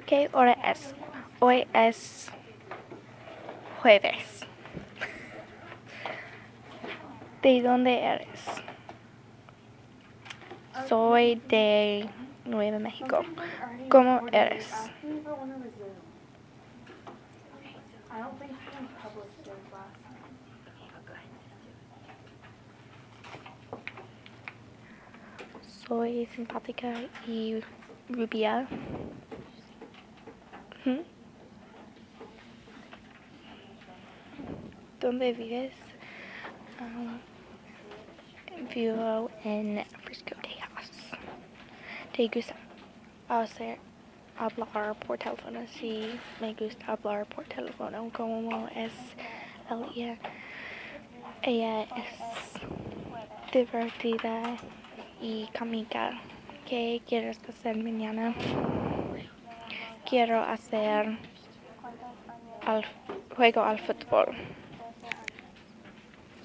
¿Qué hora es? Hoy es jueves. ¿De dónde eres? Soy de Nueva México. ¿Cómo eres? Soy simpática y rubia. ¿Mm? ¿Dónde vives? Vivo en Frisco, Texas. ¿Te gusta hablar por teléfono? Sí, me gusta hablar por teléfono. ¿Cómo es el día? Ella es divertida y cómica. ¿Qué quieres hacer mañana? Quiero hacer juego al fútbol.